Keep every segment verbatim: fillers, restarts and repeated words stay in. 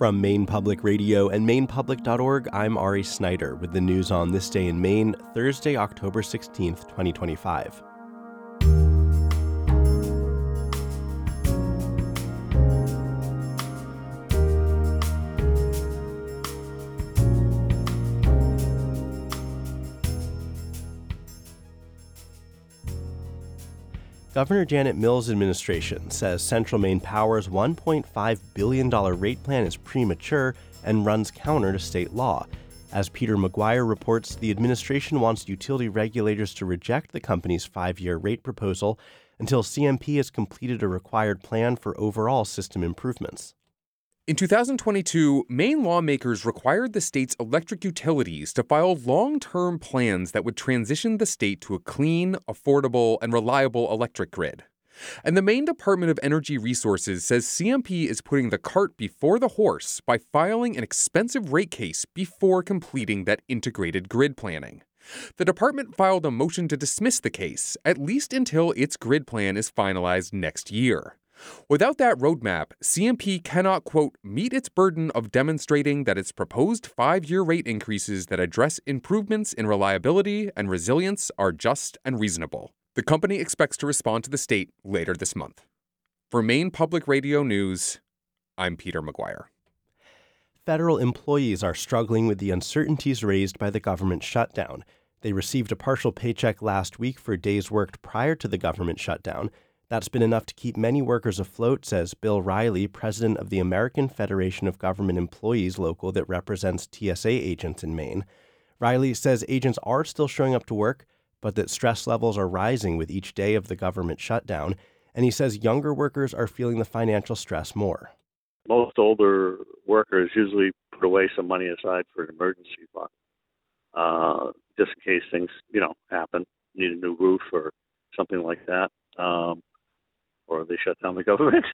From Maine Public Radio and maine public dot org, I'm Ari Snyder with the news on this day in Maine, Thursday, October sixteenth, twenty twenty-five. Governor Janet Mills' administration says Central Maine Power's one point five billion dollars rate plan is premature and runs counter to state law. As Peter McGuire reports, the administration wants utility regulators to reject the company's five-year rate proposal until C M P has completed a required plan for overall system improvements. In two thousand twenty-two, Maine lawmakers required the state's electric utilities to file long-term plans that would transition the state to a clean, affordable, and reliable electric grid. And the Maine Department of Energy Resources says C M P is putting the cart before the horse by filing an expensive rate case before completing that integrated grid planning. The department filed a motion to dismiss the case, at least until its grid plan is finalized next year. Without that roadmap, C M P cannot, quote, meet its burden of demonstrating that its proposed five-year rate increases that address improvements in reliability and resilience are just and reasonable. The company expects to respond to the state later this month. For Maine Public Radio News, I'm Peter McGuire. Federal employees are struggling with the uncertainties raised by the government shutdown. They received a partial paycheck last week for days worked prior to the government shutdown. That's been enough to keep many workers afloat, says Bill Riley, president of the American Federation of Government Employees local that represents T S A agents in Maine. Riley says agents are still showing up to work, but that stress levels are rising with each day of the government shutdown. And he says younger workers are feeling the financial stress more. Most older workers usually put away some money aside for an emergency fund, uh, just in case things, you know, happen, need a new roof or something like that. Um, or they shut down the government.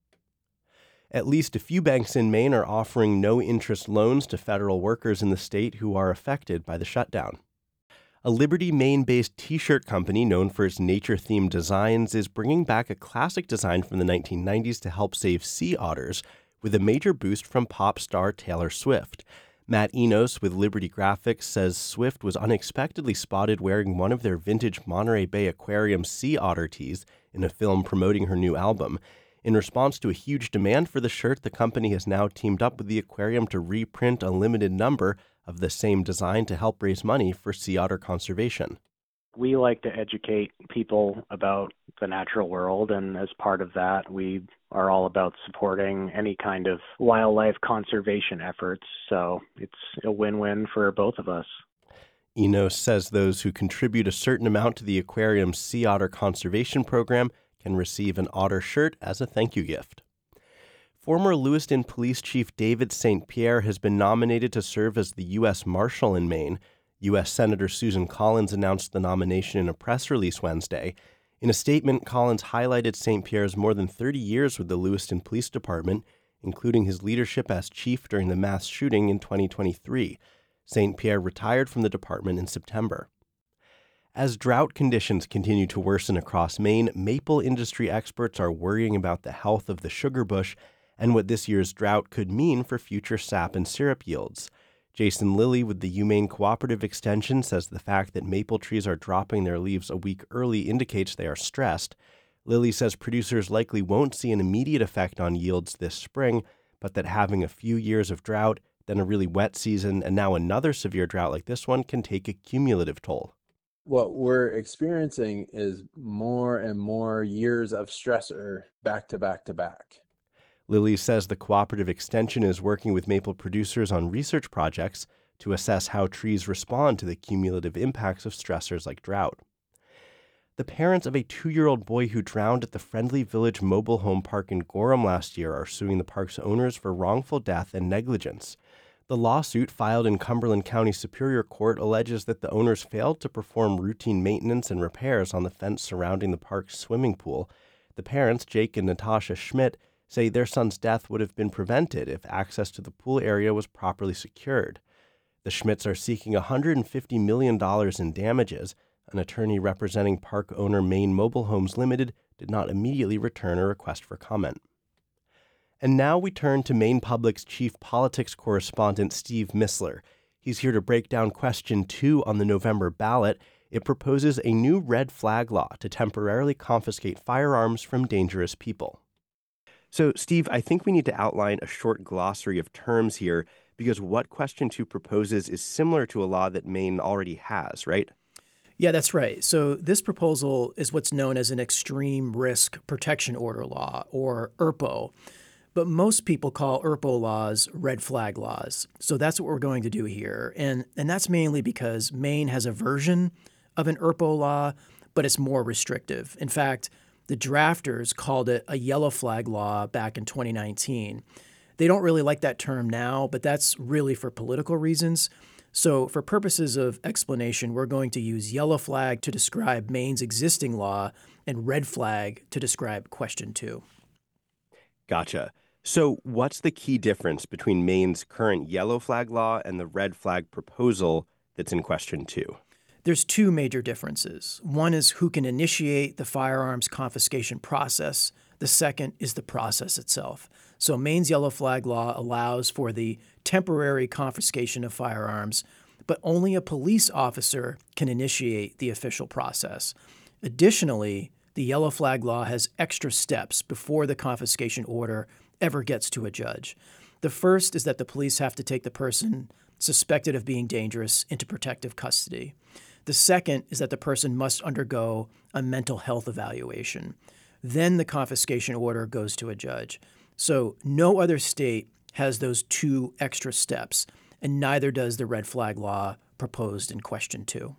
At least a few banks in Maine are offering no-interest loans to federal workers in the state who are affected by the shutdown. A Liberty, Maine-based T-shirt company known for its nature-themed designs is bringing back a classic design from the nineteen nineties to help save sea otters, with a major boost from pop star Taylor Swift. Matt Enos with Liberty Graphics says Swift was unexpectedly spotted wearing one of their vintage Monterey Bay Aquarium sea otter tees in a film promoting her new album. In response to a huge demand for the shirt, the company has now teamed up with the aquarium to reprint a limited number of the same design to help raise money for sea otter conservation. We like to educate people about the natural world, and as part of that, we are all about supporting any kind of wildlife conservation efforts, so it's a win-win for both of us. Enos says those who contribute a certain amount to the aquarium's sea otter conservation program can receive an otter shirt as a thank you gift. Former Lewiston Police Chief David Saint Pierre has been nominated to serve as the U S Marshal in Maine. U S Senator Susan Collins announced the nomination in a press release Wednesday. In a statement, Collins highlighted Saint Pierre's more than thirty years with the Lewiston Police Department, including his leadership as chief during the mass shooting in twenty twenty-three. Saint Pierre retired from the department in September. As drought conditions continue to worsen across Maine, maple industry experts are worrying about the health of the sugar bush and what this year's drought could mean for future sap and syrup yields. Jason Lilly with the UMaine Cooperative Extension says the fact that maple trees are dropping their leaves a week early indicates they are stressed. Lilly says producers likely won't see an immediate effect on yields this spring, but that having a few years of drought, then a really wet season, and now another severe drought like this one can take a cumulative toll. What we're experiencing is more and more years of stressor back to back to back. Lilly says the Cooperative Extension is working with maple producers on research projects to assess how trees respond to the cumulative impacts of stressors like drought. The parents of a two-year-old boy who drowned at the Friendly Village mobile home park in Gorham last year are suing the park's owners for wrongful death and negligence. The lawsuit, filed in Cumberland County Superior Court, alleges that the owners failed to perform routine maintenance and repairs on the fence surrounding the park's swimming pool. The parents, Jake and Natasha Schmidt, say their son's death would have been prevented if access to the pool area was properly secured. The Schmidts are seeking one hundred fifty million dollars in damages. An attorney representing park owner Maine Mobile Homes Limited did not immediately return a request for comment. And now we turn to Maine Public's chief politics correspondent, Steve Missler. He's here to break down question two on the November ballot. It proposes a new red flag law to temporarily confiscate firearms from dangerous people. So, Steve, I think we need to outline a short glossary of terms here, because what question two proposes is similar to a law that Maine already has, right? Yeah, that's right. So this proposal is what's known as an Extreme Risk Protection Order law, or E R P O. But most people call E R P O laws red flag laws. So that's what we're going to do here. And, and that's mainly because Maine has a version of an E R P O law, but it's more restrictive. In fact, the drafters called it a yellow flag law back in twenty nineteen. They don't really like that term now, but that's really for political reasons. So for purposes of explanation, we're going to use yellow flag to describe Maine's existing law and red flag to describe question two. Gotcha. So what's the key difference between Maine's current yellow flag law and the red flag proposal that's in question two? There's two major differences. One is who can initiate the firearms confiscation process. The second is the process itself. So Maine's yellow flag law allows for the temporary confiscation of firearms, but only a police officer can initiate the official process. Additionally, the yellow flag law has extra steps before the confiscation order ever gets to a judge. The first is that the police have to take the person suspected of being dangerous into protective custody. The second is that the person must undergo a mental health evaluation. Then the confiscation order goes to a judge. So no other state has those two extra steps, and neither does the red flag law proposed in question two.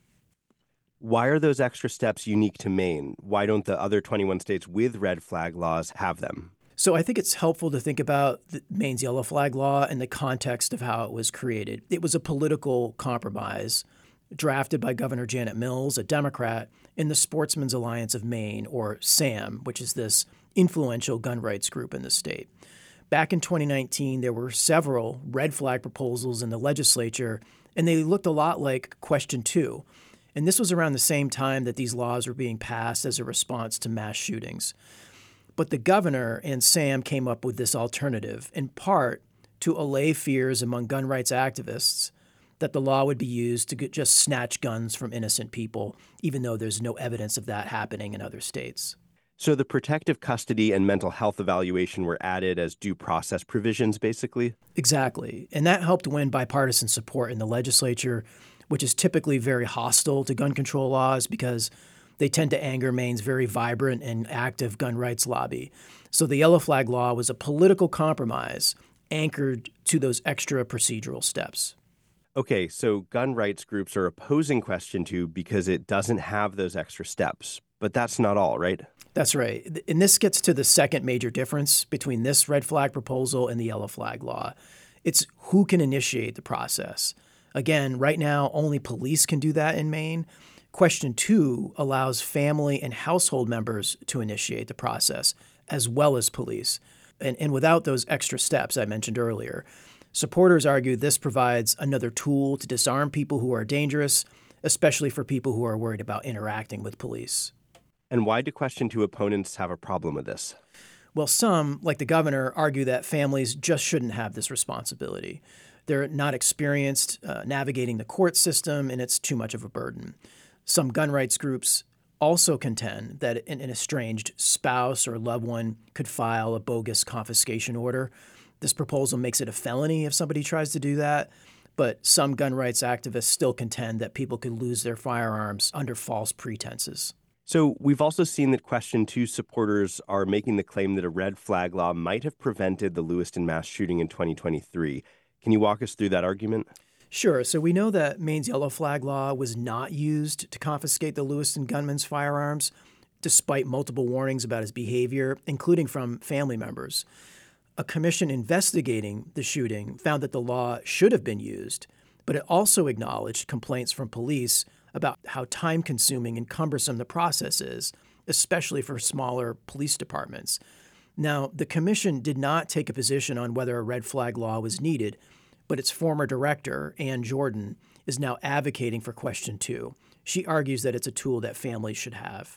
Why are those extra steps unique to Maine? Why don't the other twenty-one states with red flag laws have them? So I think it's helpful to think about the Maine's yellow flag law in the context of how it was created. It was a political compromise drafted by Governor Janet Mills, a Democrat, in the Sportsmen's Alliance of Maine, or SAM, which is this influential gun rights group in the state. Back in twenty nineteen, there were several red flag proposals in the legislature, and they looked a lot like question two. And this was around the same time that these laws were being passed as a response to mass shootings. But the governor and SAM came up with this alternative, in part to allay fears among gun rights activists that the law would be used to just snatch guns from innocent people, even though there's no evidence of that happening in other states. So the protective custody and mental health evaluation were added as due process provisions, basically? Exactly. And that helped win bipartisan support in the legislature, which is typically very hostile to gun control laws because they tend to anger Maine's very vibrant and active gun rights lobby. So the yellow flag law was a political compromise anchored to those extra procedural steps. Okay, so gun rights groups are opposing question two because it doesn't have those extra steps. But that's not all, right? That's right. And this gets to the second major difference between this red flag proposal and the yellow flag law. It's who can initiate the process. Again, right now, only police can do that in Maine. Question two allows family and household members to initiate the process, as well as police. And, and without those extra steps I mentioned earlier. Supporters argue this provides another tool to disarm people who are dangerous, especially for people who are worried about interacting with police. And why do question two opponents have a problem with this? Well, some, like the governor, argue that families just shouldn't have this responsibility. They're not experienced uh, navigating the court system, and it's too much of a burden. Some gun rights groups also contend that an, an estranged spouse or loved one could file a bogus confiscation order. This proposal makes it a felony if somebody tries to do that, but some gun rights activists still contend that people could lose their firearms under false pretenses. So we've also seen that question two supporters are making the claim that a red flag law might have prevented the Lewiston mass shooting in twenty twenty-three. Can you walk us through that argument? Sure. So we know that Maine's yellow flag law was not used to confiscate the Lewiston gunman's firearms, despite multiple warnings about his behavior, including from family members. A commission investigating the shooting found that the law should have been used, but it also acknowledged complaints from police about how time-consuming and cumbersome the process is, especially for smaller police departments. Now, the commission did not take a position on whether a red flag law was needed, but its former director, Ann Jordan, is now advocating for question two. She argues that it's a tool that families should have.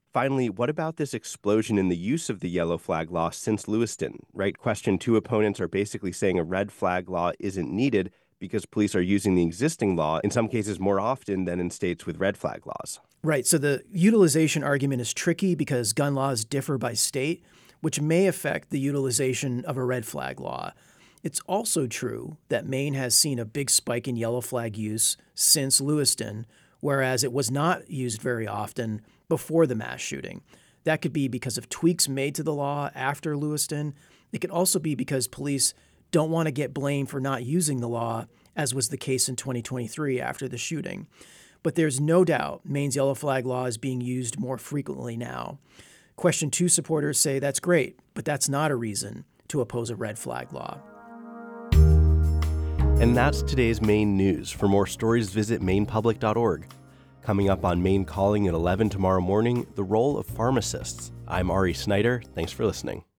Finally, what about this explosion in the use of the yellow flag law since Lewiston, right? Question two opponents are basically saying a red flag law isn't needed because police are using the existing law, in some cases more often than in states with red flag laws. Right. So the utilization argument is tricky because gun laws differ by state, which may affect the utilization of a red flag law. It's also true that Maine has seen a big spike in yellow flag use since Lewiston, whereas it was not used very often before the mass shooting. That could be because of tweaks made to the law after Lewiston. It could also be because police don't want to get blamed for not using the law, as was the case in twenty twenty-three after the shooting. But there's no doubt Maine's yellow flag law is being used more frequently now. Question two supporters say that's great, but that's not a reason to oppose a red flag law. And that's today's Maine news. For more stories, visit maine public dot org. Coming up on Maine Calling at eleven tomorrow morning, the role of pharmacists. I'm Ari Snyder. Thanks for listening.